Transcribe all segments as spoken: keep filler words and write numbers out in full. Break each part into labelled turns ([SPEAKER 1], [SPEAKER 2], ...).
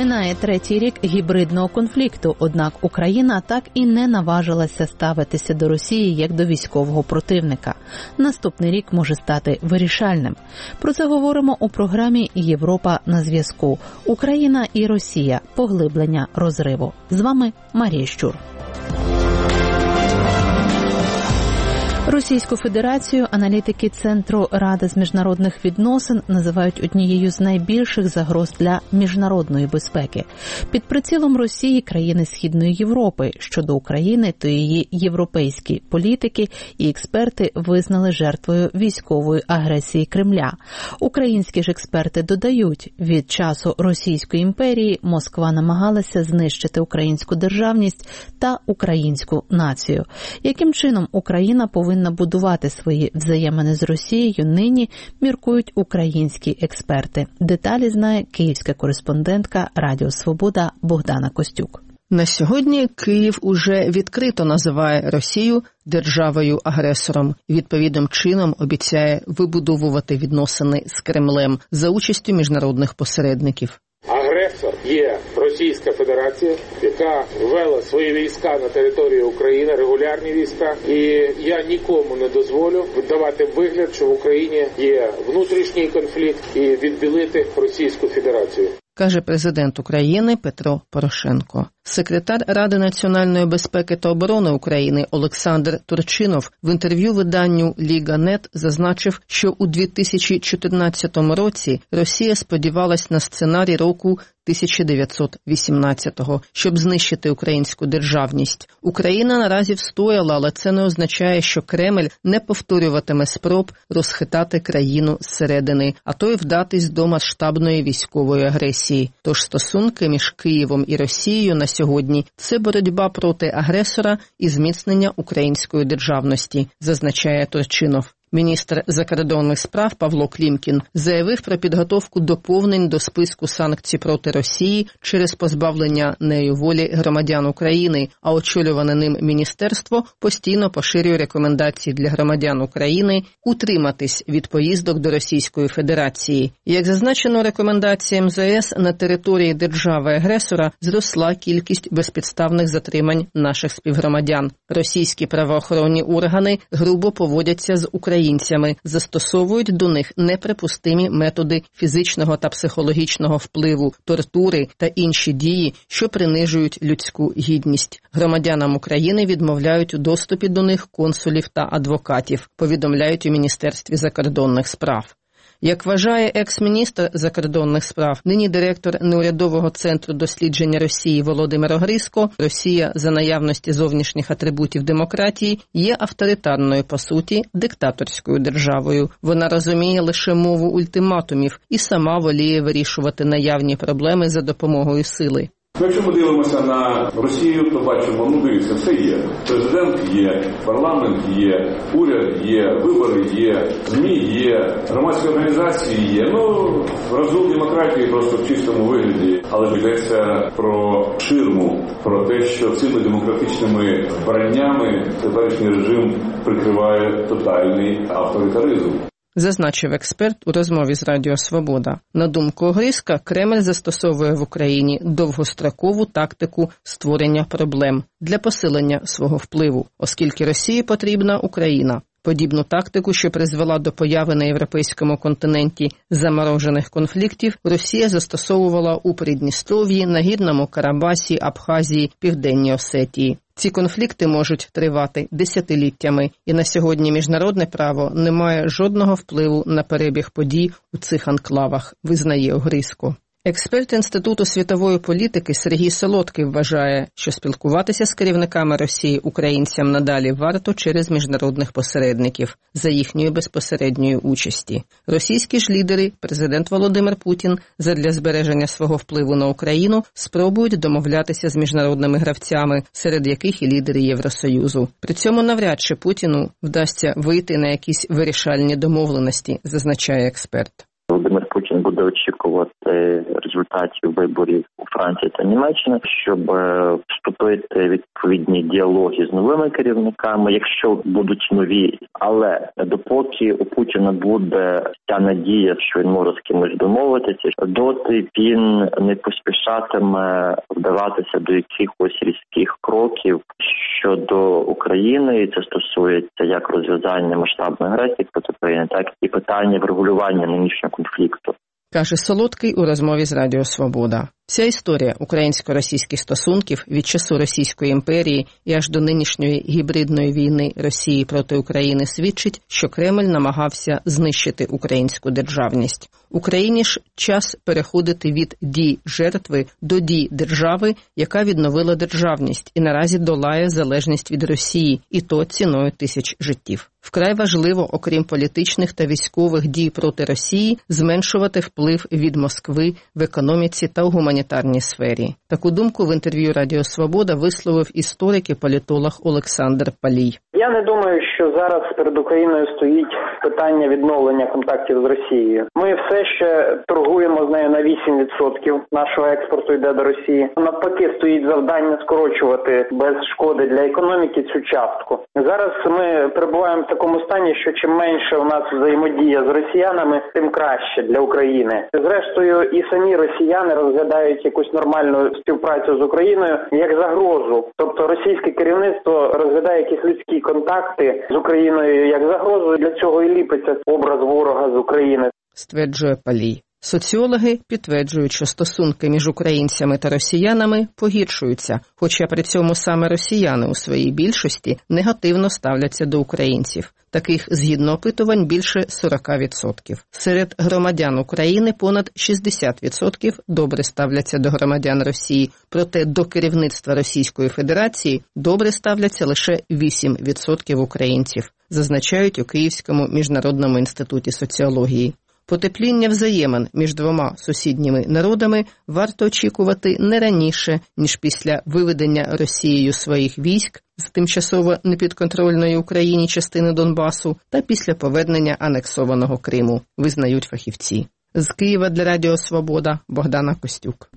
[SPEAKER 1] Минає третій рік гібридного конфлікту, однак Україна так і не наважилася ставитися до Росії як до військового противника. Наступний рік може стати вирішальним. Про це говоримо у програмі «Європа на зв'язку. Україна і Росія. Поглиблення розриву». З вами Марія Щур. Російську Федерацію аналітики Центру Ради з міжнародних відносин називають однією з найбільших загроз для міжнародної безпеки. Під прицілом Росії країни Східної Європи. Щодо України, то її європейські політики і експерти визнали жертвою військової агресії Кремля. Українські ж експерти додають, від часу Російської імперії Москва намагалася знищити українську державність та українську націю. Яким чином Україна повинна повинна будувати свої взаємини з Росією, нині міркують українські експерти. Деталі знає київська кореспондентка Радіо Свобода Богдана Костюк.
[SPEAKER 2] На сьогодні Київ уже відкрито називає Росію державою-агресором і відповідним чином обіцяє вибудовувати відносини з Кремлем за участю міжнародних посередників.
[SPEAKER 3] Агресор є Російська Федерація, яка ввела свої війська на територію України, регулярні війська, і я нікому не дозволю видавати вигляд, що в Україні є внутрішній конфлікт, і відбілити Російську Федерацію.
[SPEAKER 2] Каже президент України Петро Порошенко. Секретар Ради національної безпеки та оборони України Олександр Турчинов в інтерв'ю виданню «Ліга.нет» зазначив, що у дві тисячі чотирнадцятому році Росія сподівалась на сценарій року тисяча дев'ятсот вісімнадцятого, щоб знищити українську державність. Україна наразі встояла, але це не означає, що Кремль не повторюватиме спроб розхитати країну зсередини, а то й вдатись до масштабної військової агресії. Тож стосунки між Києвом і Росією на сьогодні – це боротьба проти агресора і зміцнення української державності, зазначає Турчинов. Міністр закордонних справ Павло Клімкін заявив про підготовку доповнень до списку санкцій проти Росії через позбавлення нею волі громадян України, а очолюване ним міністерство постійно поширює рекомендації для громадян України утриматись від поїздок до Російської Федерації. Як зазначено рекомендаціям МЗС, на території держави-агресора зросла кількість безпідставних затримань наших співгромадян. Російські правоохоронні органи грубо поводяться з Україною. Українцями, застосовують до них неприпустимі методи фізичного та психологічного впливу, тортури та інші дії, що принижують людську гідність. Громадянам України відмовляють у доступі до них консулів та адвокатів, повідомляють у Міністерстві закордонних справ. Як вважає екс-міністр закордонних справ, нині директор неурядового центру дослідження Росії Володимир Огриско, Росія за наявності зовнішніх атрибутів демократії є авторитарною, по суті, диктаторською державою. Вона розуміє лише мову ультиматумів і сама воліє вирішувати наявні проблеми за допомогою сили.
[SPEAKER 4] Якщо ми дивимося на Росію, то бачимо, ну дивіться, все є. Президент є, парламент є, уряд є, вибори є, ЗМІ є, громадські організації є. Ну, розум демократії просто в чистому вигляді. Але йдеться про ширму, про те, що цими демократичними вбраннями теперішній режим прикриває тотальний авторитаризм.
[SPEAKER 2] Зазначив експерт у розмові з Радіо Свобода. На думку Огриско, Кремль застосовує в Україні довгострокову тактику створення проблем для посилення свого впливу, оскільки Росії потрібна Україна. Подібну тактику, що призвела до появи на європейському континенті заморожених конфліктів, Росія застосовувала у Придністров'ї, Нагірному Карабасі, Абхазії, Південній Осетії. Ці конфлікти можуть тривати десятиліттями, і на сьогодні міжнародне право не має жодного впливу на перебіг подій у цих анклавах, визнає Огриско. Експерт Інституту світової політики Сергій Солодкий вважає, що спілкуватися з керівниками Росії українцям надалі варто через міжнародних посередників за їхньої безпосередньої участі. Російські ж лідери, президент Володимир Путін, задля збереження свого впливу на Україну, спробують домовлятися з міжнародними гравцями, серед яких і лідери Євросоюзу. При цьому навряд чи Путіну вдасться вийти на якісь вирішальні домовленості, зазначає експерт.
[SPEAKER 5] Володимир Путін буде очікувати результатів виборів у Франції та Німеччині, щоб вступити в відповідні діалоги з новими керівниками, якщо будуть нові. Але допоки у Путіна буде ця надія, що він може з кимось домовитися, доти він не поспішатиме вдаватися до якихось різких кроків щодо України, і це стосується як розв'язання масштабної агресії проти України, так і питання врегулювання нинішнього конфлікту.
[SPEAKER 2] Каже Солодкий у розмові з Радіо Свобода. Вся історія українсько-російських стосунків від часу Російської імперії і аж до нинішньої гібридної війни Росії проти України свідчить, що Кремль намагався знищити українську державність. Україні ж час переходити від дій жертви до дій держави, яка відновила державність і наразі долає залежність від Росії, і то ціною тисяч життів. Вкрай важливо, окрім політичних та військових дій проти Росії, зменшувати вплив від Москви в економіці та у гуманітарній сфері. Таку думку в інтерв'ю Радіо Свобода висловив історик і політолог Олександр Палій.
[SPEAKER 6] Я не думаю, що зараз перед Україною стоїть питання відновлення контактів з Росією. Ми все ще торгуємо з нею на вісім відсотків нашого експорту йде до Росії. Навпаки, стоїть завдання скорочувати без шкоди для економіки цю частку. Зараз ми перебуваємо в такому стані, що чим менше у нас взаємодія з росіянами, тим краще для України. Зрештою, і самі росіяни розглядають якусь нормальну співпрацю з Україною як загрозу. Тобто російське керівництво розглядає якісь людські контакти з Україною як загрозу. Для цього і ліпиться образ ворога з України.
[SPEAKER 2] Стверджує Палій. Соціологи підтверджують, що стосунки між українцями та росіянами погіршуються, хоча при цьому саме росіяни у своїй більшості негативно ставляться до українців. Таких, згідно опитувань, більше сорок відсотків. Серед громадян України понад шістдесят відсотків добре ставляться до громадян Росії, проте до керівництва Російської Федерації добре ставляться лише вісім відсотків українців, зазначають у Київському міжнародному інституті соціології. Потепління взаємин між двома сусідніми народами варто очікувати не раніше, ніж після виведення Росією своїх військ з тимчасово непідконтрольної Україні частини Донбасу та після повернення анексованого Криму, визнають фахівці. З Києва для Радіо Свобода Богдана Костюк.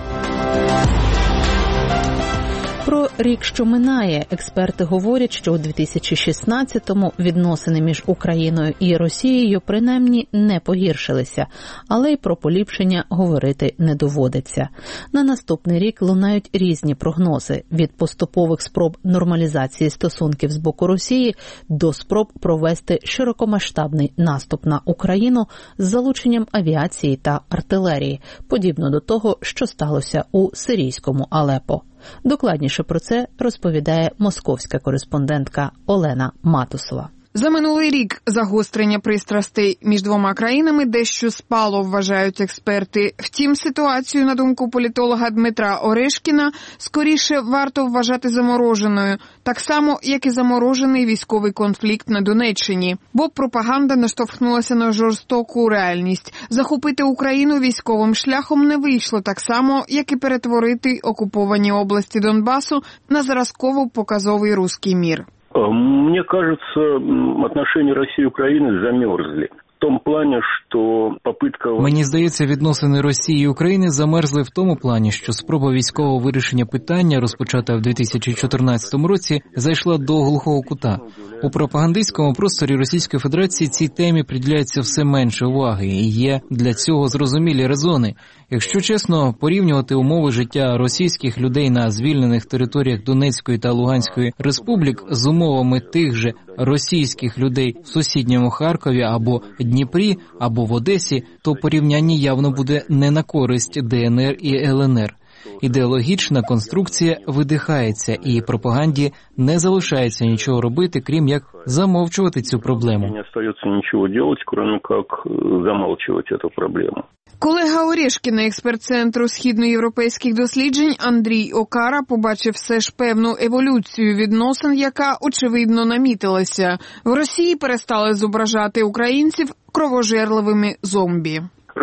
[SPEAKER 1] Про рік, що минає, експерти говорять, що у дві тисячі шістнадцятому відносини між Україною і Росією принаймні не погіршилися, але й про поліпшення говорити не доводиться. На наступний рік лунають різні прогнози – від поступових спроб нормалізації стосунків з боку Росії до спроб провести широкомасштабний наступ на Україну з залученням авіації та артилерії, подібно до того, що сталося у сирійському Алепо. Докладніше про це розповідає московська кореспондентка Олена Матусова.
[SPEAKER 7] За минулий рік загострення пристрастей між двома країнами дещо спало, вважають експерти. Втім, ситуацію, на думку політолога Дмитра Орешкіна, скоріше варто вважати замороженою, так само, як і заморожений військовий конфлікт на Донеччині. Бо пропаганда наштовхнулася на жорстоку реальність. Захопити Україну військовим шляхом не вийшло так само, як і перетворити окуповані області Донбасу на зразково-показовий руський мір.
[SPEAKER 8] Мне кажется, отношения России и Украины замерзли. В тому плані, що попитка...
[SPEAKER 9] Мені здається, відносини Росії і України замерзли в тому плані, що спроба військового вирішення питання, розпочата в дві тисячі чотирнадцятому році, зайшла до глухого кута. У пропагандистському просторі Російської Федерації цій темі приділяється все менше уваги, і є для цього зрозумілі резони. Якщо чесно, порівнювати умови життя російських людей на звільнених територіях Донецької та Луганської республік з умовами тих же російських людей в сусідньому Харкові або Дніпрі, або в Одесі, то порівняння явно буде не на користь ДНР і ЛНР. Ідеологічна конструкція видихається, і пропаганді не залишається нічого робити, крім як замовчувати цю проблему.
[SPEAKER 8] Не залишається нічого робити, крім як замовчувати цю проблему.
[SPEAKER 7] Колега Орешкіна, експерт Центру східноєвропейських досліджень Андрій Окара, побачив все ж певну еволюцію відносин, яка, очевидно, намітилася. В Росії перестали зображати українців кровожерливими зомбі.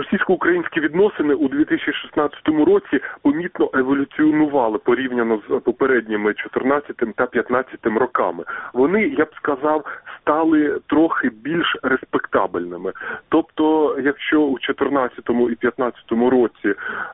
[SPEAKER 10] Російсько-українські відносини у дві тисячі шістнадцятому році помітно еволюціонували порівняно з попередніми чотирнадцятим та п'ятнадцятим роками. Вони, я б сказав, стали трохи більш респектабельними. Тобто, якщо у чотирнадцятому і п'ятнадцятому році,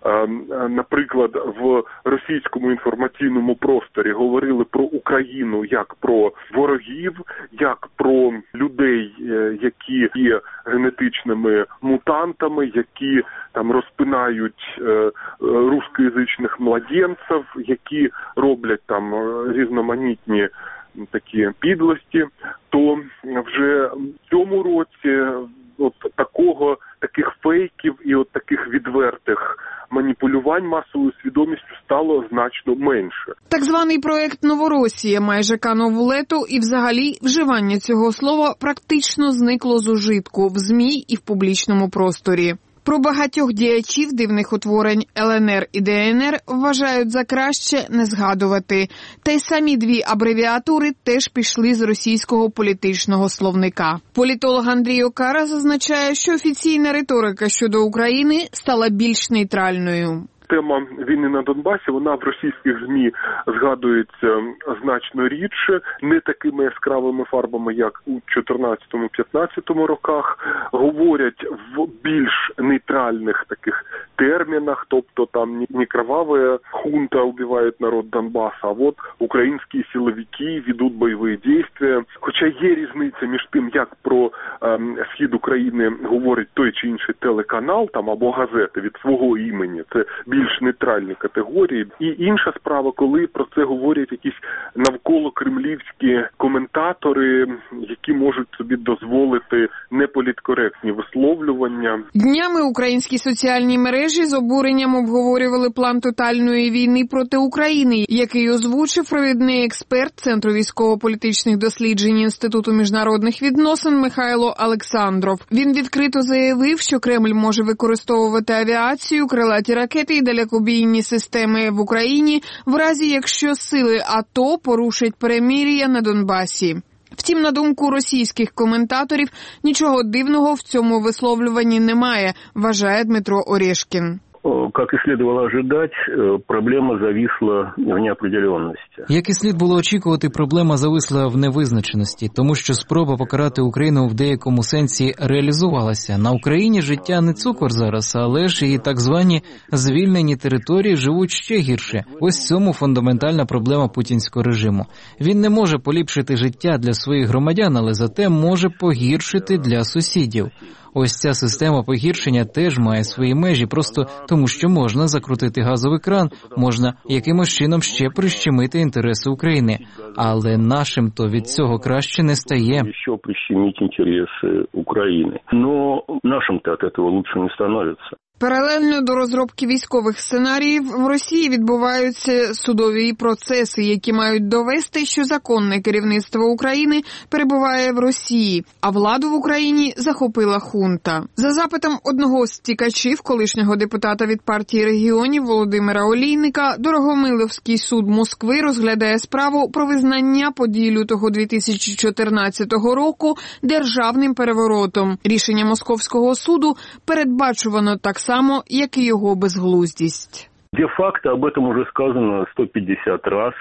[SPEAKER 10] наприклад, в російському інформаційному просторі говорили про Україну як про ворогів, як про людей, які є генетичними мутантами, які там розпинають е, рускоязичних младенців, які роблять там різноманітні такі підлості, то вже в цьому році от такого, таких фейків і от таких відвертих маніпулювань масовою свідомістю стало значно менше.
[SPEAKER 7] Так званий проект «Новоросія» майже канув у лету, і взагалі вживання цього слова практично зникло з ужитку в ЗМІ і в публічному просторі. Про багатьох діячів дивних утворень Ел Ен Ер і Де Ен Ер вважають за краще не згадувати. Та й самі дві абревіатури теж пішли з російського політичного словника. Політолог Андрій Окара зазначає, що офіційна риторика щодо України стала більш нейтральною.
[SPEAKER 10] Тема війни на Донбасі, вона в російських ЗМІ згадується значно рідше, не такими яскравими фарбами, як у чотирнадцятому-п'ятнадцятому роках. Говорять в більш нейтральних таких термінах, тобто там не кровавая хунта убивает народ Донбасса, а вот українські силовики ведуть бойові дії. Хоча є різниця між тим, як про ем, схід України говорить той чи інший телеканал там або газети від свого імені, це більш нейтральні категорії. І інша справа, коли про це говорять якісь навколо кремлівські коментатори, які можуть собі дозволити неполіткоректні висловлювання.
[SPEAKER 7] Днями українські соціальні мережі з обуренням обговорювали план тотальної війни проти України, який озвучив провідний експерт Центру військово-політичних досліджень Інституту міжнародних відносин Михайло Олександров. Він відкрито заявив, що Кремль може використовувати авіацію, крилаті ракети і далекобійні системи в Україні в разі, якщо сили АТО порушать перемир'я на Донбасі. Втім, на думку російських коментаторів, нічого дивного в цьому висловлюванні немає, вважає Дмитро Орешкін.
[SPEAKER 8] Как и следовало ожидать, проблема зависла в неопределенности.
[SPEAKER 9] Як і слід було очікувати, проблема зависла в невизначеності, тому що спроба покарати Україну в деякому сенсі реалізувалася. На Україні життя не цукор зараз, але ж і так звані звільнені території живуть ще гірше. Ось в цьому фундаментальна проблема путінського режиму. Він не може поліпшити життя для своїх громадян, але зате може погіршити для сусідів. Ось ця система погіршення теж має свої межі, просто тому що можна закрутити газовий кран, можна якимось чином ще прищемити інтереси України. Але нашим-то від цього краще не стає.
[SPEAKER 8] Ще прищемити інтереси України. Но нашим-то від цього краще не становиться.
[SPEAKER 7] Паралельно до розробки військових сценаріїв в Росії відбуваються судові процеси, які мають довести, що законне керівництво України перебуває в Росії, а владу в Україні захопила хунта. За запитом одного з тікачів, колишнього депутата від партії регіонів Володимира Олійника, Дорогомиловський суд Москви розглядає справу про визнання подій лютого дві тисячі чотирнадцятого року державним переворотом. Рішення Московського суду передбачувано так само, само, як і його безглуздість.
[SPEAKER 8] Де-факто об этом уже сказано сто пятьдесят раз,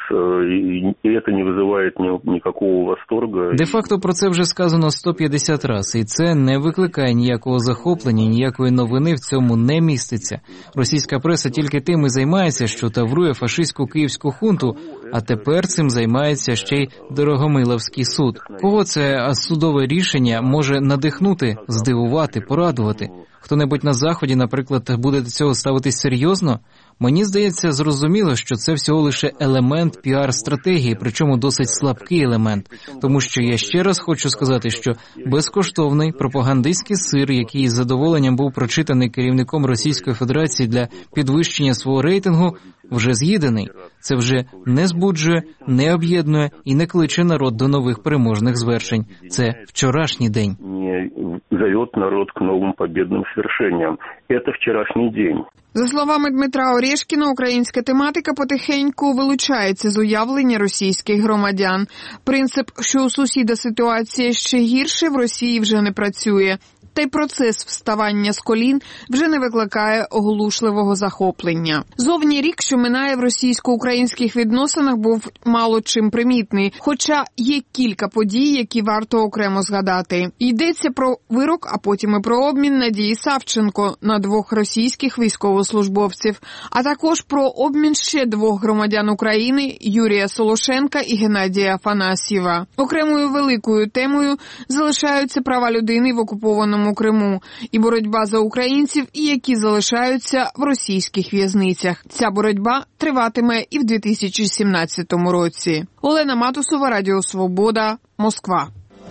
[SPEAKER 8] і це не викликає ніякого восторгу.
[SPEAKER 9] Де-факто про це вже сказано сто п'ятдесят раз, і це не викликає ніякого захоплення, ніякої новини в цьому не міститься. Російська преса тільки тим і займається, що таврує фашистську київську хунту, а тепер цим займається ще й Дорогомиловський суд. Кого це судове рішення може надихнути, здивувати, порадувати? Хто-небудь на Заході, наприклад, буде до цього ставитись серйозно? Мені здається, зрозуміло, що це всього лише елемент піар-стратегії, причому досить слабкий елемент. Тому що я ще раз хочу сказати, що безкоштовний пропагандистський сир, який з задоволенням був прочитаний керівником Російської Федерації для підвищення свого рейтингу, вже з'їдений. Це вже не збуджує, не об'єднує і не кличе народ до нових переможних звершень. Це вчорашній день.
[SPEAKER 8] Не зове народ к новим побєдним звершенням. Це вчорашній день.
[SPEAKER 7] За словами Дмитра Орешкіна, українська тематика потихеньку вилучається з уявлення російських громадян. Принцип, що у сусіда ситуація ще гірше, в Росії вже не працює. та й процес вставання з колін вже не викликає оглушливого захоплення. Зовні рік, що минає в російсько-українських відносинах, був мало чим примітний, хоча є кілька подій, які варто окремо згадати. Йдеться про вирок, а потім і про обмін Надії Савченко на двох російських військовослужбовців, а також про обмін ще двох громадян України – Юрія Солошенка і Геннадія Афанасьєва. Окремою великою темою залишаються права людини в окупованому Криму і боротьба за українців, і які залишаються в російських в'язницях. Ця боротьба триватиме і в дві тисячі сімнадцятому році. Олена Матусова, Радіо Свобода, Москва.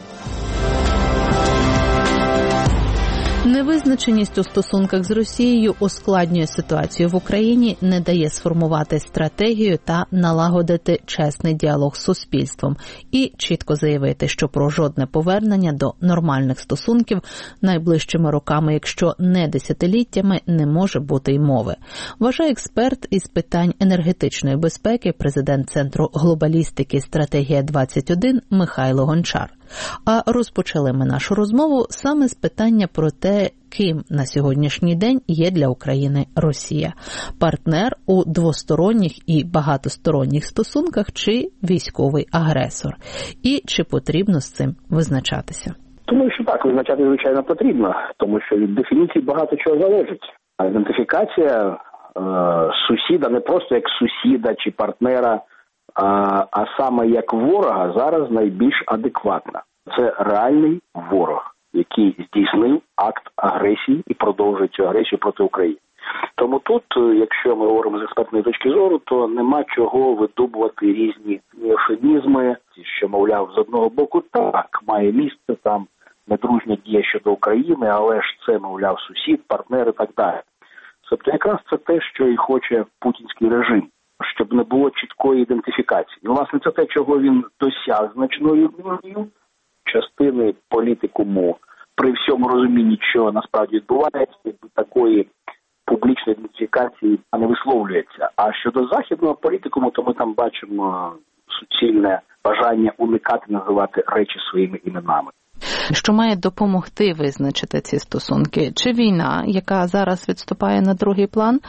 [SPEAKER 1] Невизначеність у стосунках з Росією ускладнює ситуацію в Україні, не дає сформувати стратегію та налагодити чесний діалог з суспільством і чітко заявити, що про жодне повернення до нормальних стосунків найближчими роками, якщо не десятиліттями, не може бути й мови. Вважає експерт із питань енергетичної безпеки, президент Центру глобалістики «Стратегія двадцять один» Михайло Гончар. А розпочали ми нашу розмову саме з питання про те, ким на сьогоднішній день є для України Росія. Партнер у двосторонніх і багатосторонніх стосунках чи військовий агресор. І чи потрібно з цим визначатися?
[SPEAKER 11] Думаю, що так, визначати, звичайно, потрібно, тому що від дефініції багато чого залежить. А ідентифікація е, сусіда не просто як сусіда чи партнера, А, а саме як ворога зараз найбільш адекватна. Це реальний ворог, який здійснив акт агресії і продовжує цю агресію проти України. Тому тут, якщо ми говоримо з експертної точки зору, то нема чого видобувати різні еуфемізми, що, мовляв, з одного боку так, має місце там недружня дія щодо України, але ж це, мовляв, сусід, партнер і так далі. Тобто якраз це те, що і хоче путінський режим, щоб не було чіткої ідентифікації. Ну, власне, це те, чого він досяг значною мірою. Частини політикуму при всьому розумінні, що насправді відбувається, такої публічної ідентифікації не висловлюється. А щодо західного політикуму, то ми там бачимо суцільне бажання уникати називати речі своїми іменами.
[SPEAKER 1] Що має допомогти визначити ці стосунки? Чи війна, яка зараз відступає на другий план,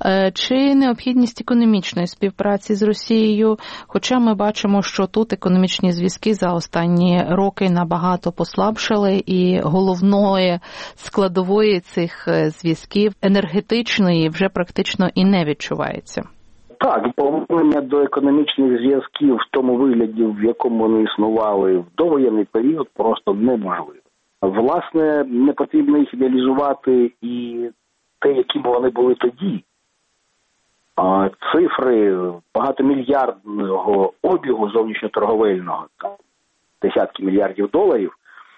[SPEAKER 1] чи необхідність економічної співпраці з Росією? Хоча ми бачимо, що тут економічні зв'язки за останні роки набагато послабшили, і головної складової цих зв'язків енергетичної вже практично і не відчувається.
[SPEAKER 11] Так, повернення до економічних зв'язків в тому вигляді, в якому вони існували в довоєнний період, просто неможливо. Власне, не потрібно їх ідеалізувати і те, якими вони були тоді. Цифри багатомільярдного обігу зовнішньоторговельного, десятки мільярдів доларів,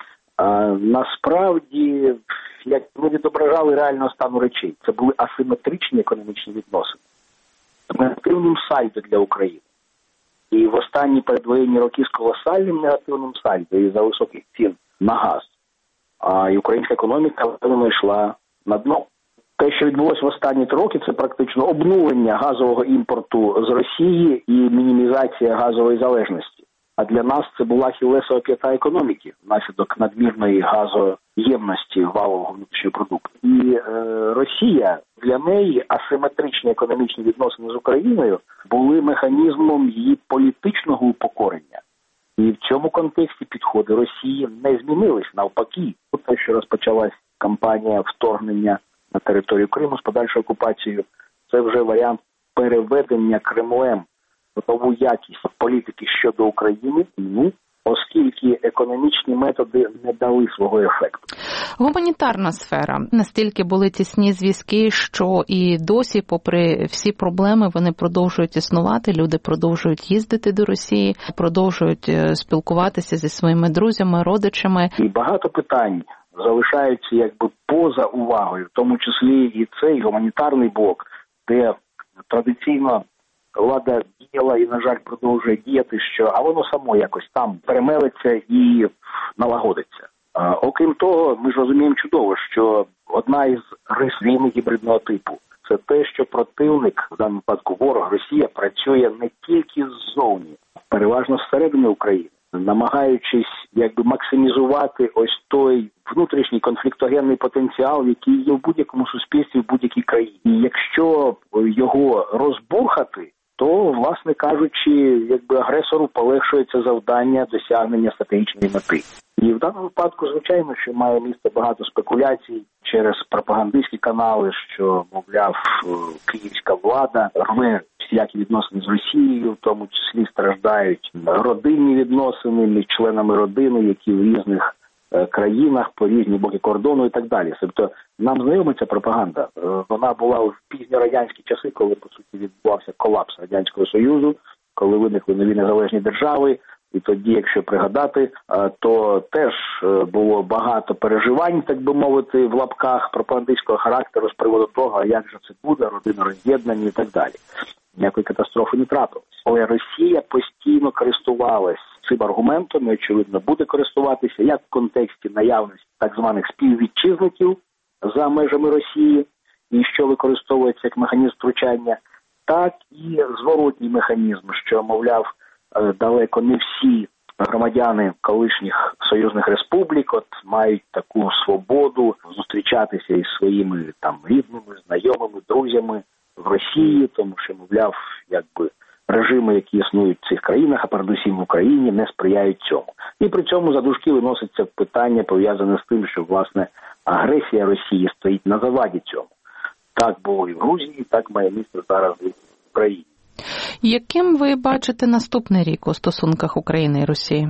[SPEAKER 11] насправді, як не відображали реального стану речей. Це були асиметричні економічні відносини. Негативним сальдо для України. І в останні передвоєнні роки з колосальним негативним сальдо із-за високих цін на газ. А і українська економіка, певно, йшла на дно. Те, що відбулося в останні три роки, це практично обнулення газового імпорту з Росії і мінімізація газової залежності. А для нас це була ахіллесова п'ята економіки внаслідок надмірної газоємності валового внутрішнього продукту. І е, Росія, для неї асиметричні економічні відносини з Україною були механізмом її політичного упокорення. І в цьому контексті підходи Росії не змінились. Навпаки, те, що розпочалась кампанія вторгнення на територію Криму з подальшою окупацією, це вже варіант переведення Кремлем нову якість політики щодо України, ну, оскільки економічні методи не дали свого ефекту.
[SPEAKER 1] Гуманітарна сфера. Настільки були тісні зв'язки, що і досі, попри всі проблеми, вони продовжують існувати, люди продовжують їздити до Росії, продовжують спілкуватися зі своїми друзями, родичами.
[SPEAKER 11] І багато питань залишаються якби поза увагою, в тому числі і цей гуманітарний блок, де традиційно влада діяла і, на жаль, продовжує діяти, що а воно само якось там перемелиться і налагодиться. А, окрім того, ми ж розуміємо чудово, що одна із рис війни гібридного типу – це те, що противник, в даному випадку ворог, Росія, працює не тільки ззовні, переважно зсередини України. намагаючись якби максимізувати ось той внутрішній конфліктогенний потенціал, який є в будь-якому суспільстві, в будь-якій країні. І якщо його розбурхати, то, власне кажучи, якби агресору полегшується завдання досягнення стратегічної мети. І в даному випадку, звичайно, що має місце багато спекуляцій через пропагандистські канали, що, мовляв, київська влада рве всіякі відносини з Росією, в тому числі страждають родинні відносини між членами родини, які в різних країнах, по різні боки кордону і так далі. Тобто нам знайома ця пропаганда. Вона була в пізньорадянські часи, коли, по суті, відбувався колапс Радянського Союзу, коли виникли нові незалежні держави. І тоді, якщо пригадати, то теж було багато переживань, так би мовити, в лапках пропагандистського характеру з приводу того, а як же це буде, родина роз'єднання і так далі. Ніякої катастрофи не трапилось. Але Росія постійно користувалась цим аргументом, і, очевидно, буде користуватися як в контексті наявності так званих співвітчизників за межами Росії, і що використовується як механізм втручання, так і зворотній механізм, що, мовляв, далеко не всі громадяни колишніх союзних республік от мають таку свободу зустрічатися із своїми там рідними, знайомими, друзями в Росії, тому що, мовляв, якби режими, які існують в цих країнах, а передусім в Україні, не сприяють цьому. І при цьому за дужки виноситься питання, пов'язане з тим, що, власне, агресія Росії стоїть на заваді цьому. Так було і в Грузії, так має місце зараз і в Україні.
[SPEAKER 1] Яким ви бачите наступний рік у стосунках України і Росії?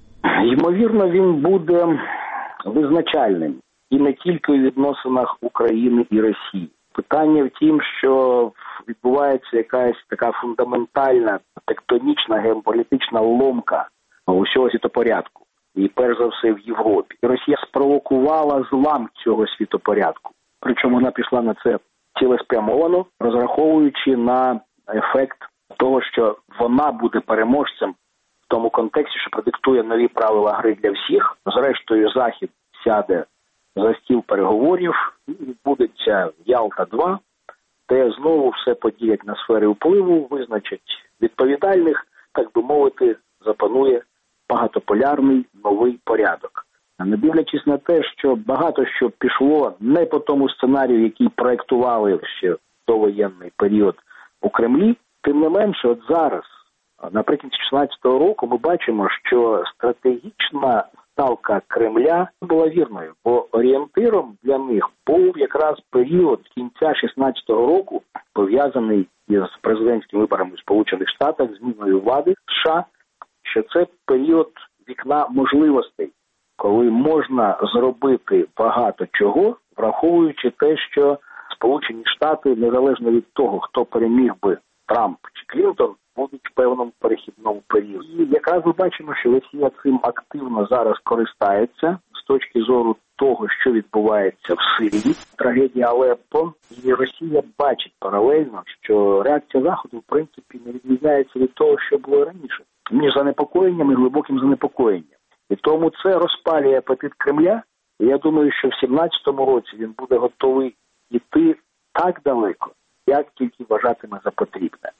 [SPEAKER 11] Ймовірно, він буде визначальним. І не тільки у відносинах України і Росії. Питання в тім, що відбувається якась така фундаментальна, тектонічна, геополітична ломка усього світопорядку. І перш за все в Європі. І Росія спровокувала злам цього світопорядку. Причому вона пішла на це цілеспрямовано, розраховуючи на ефект того, що вона буде переможцем в тому контексті, що продиктує нові правила гри для всіх. Зрештою, Захід сяде за стіл переговорів і відбудеться Ялта-два, де знову все поділять на сфери впливу, визначать відповідальних, так би мовити, запанує багатополярний новий порядок. Не дивлячись на те, що багато що пішло не по тому сценарію, який проєктували ще в довоєнний період у Кремлі, тим не менше, от зараз, наприкінці шістнадцятого року, ми бачимо, що стратегічна ставка Кремля була вірною, бо орієнтиром для них був якраз період кінця шістнадцятого року, пов'язаний із президентськими виборами в Сполучених Штатах, зміною влади США, що це період вікна можливостей, коли можна зробити багато чого, враховуючи те, що Сполучені Штати, незалежно від того, хто переміг би, Трамп чи Клінтон, будуть в певному перехідному періоді. І якраз ми бачимо, що Росія цим активно зараз користається з точки зору того, що відбувається в Сирії, трагедія Алеппо. І Росія бачить паралельно, що реакція Заходу, в принципі, не відрізняється від того, що було раніше. Між занепокоєнням і глибоким занепокоєнням. І тому це розпалює апетит Кремля. І я думаю, що в сімнадцятому році він буде готовий йти так далеко, як тільки вважатиме за потрібне.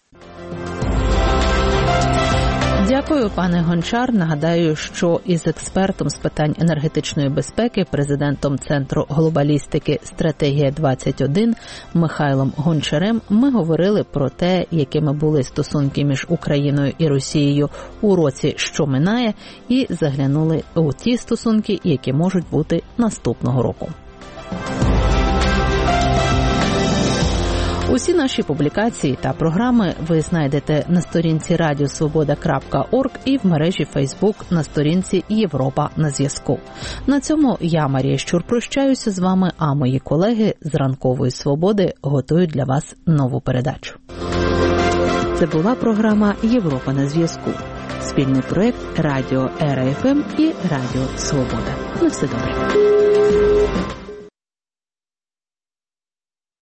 [SPEAKER 1] Дякую, пане Гончар. Нагадаю, що із експертом з питань енергетичної безпеки, президентом Центру глобалістики «Стратегія двадцять один» Михайлом Гончарем ми говорили про те, якими були стосунки між Україною і Росією у році, що минає, і заглянули у ті стосунки, які можуть бути наступного року. Усі наші публікації та програми ви знайдете на сторінці радіосвобода крапка орг і в мережі Фейсбук на сторінці Європа на зв'язку. На цьому я, Марія Щур, прощаюся з вами, а мої колеги з Ранкової Свободи готують для вас нову передачу. Це була програма Європа на зв'язку. Спільний проєкт Радіо Ера Еф Ем і Радіо Свобода. На все добре.